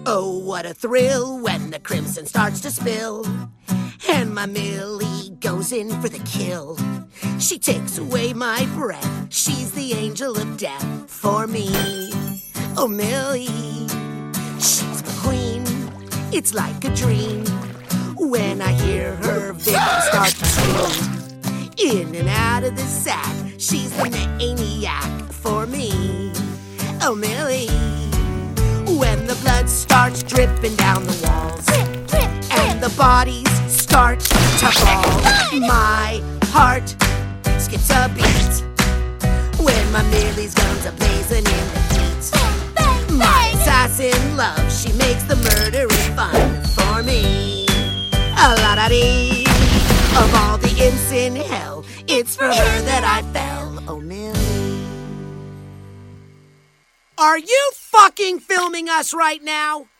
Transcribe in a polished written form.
Oh, what a thrill when the crimson starts to spill, and my Millie goes in for the kill. She takes away my breath, she's the angel of death for me. Oh, Millie, she's my queen, it's like a dream when I hear her victims start to scream. In and out of the sack, she's the maniac for me. Oh, Millie, when the blood starts dripping down the walls, drip, drip, and the bodies start to fall, my heart skips a beat when my Millie's guns are blazing in the heat. bang, bang, My bang. assassin love, she makes the murdering fun for me. A-la-da-dee. Of all the imps in hell, it's for her that I fell. Oh, Millie. Are you fucking filming us right now?